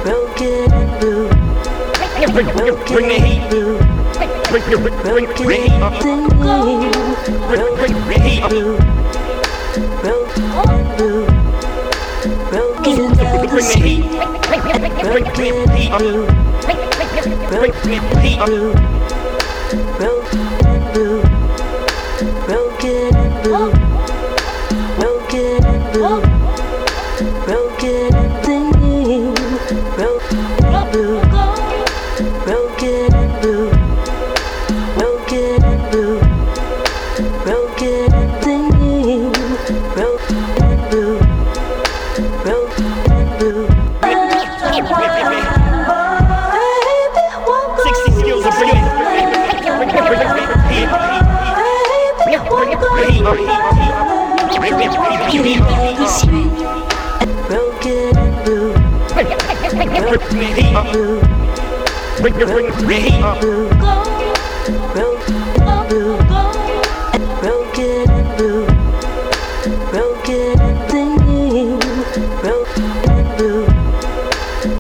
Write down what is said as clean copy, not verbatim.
broken and blue, broken and blue, broken thing, broken and blue, broken and blue, broken down the street, broken and blue, broken and blue, broken and blue, broken and blue, broken and blue, broken and thing, broken and blue, broken and blue, broken and blue, broken and thing, broken and blue, broken and blue. 60 skills of bringing broken and blue, broken and blue, broken and blue, broken and blue, broken and thing, broken and blue.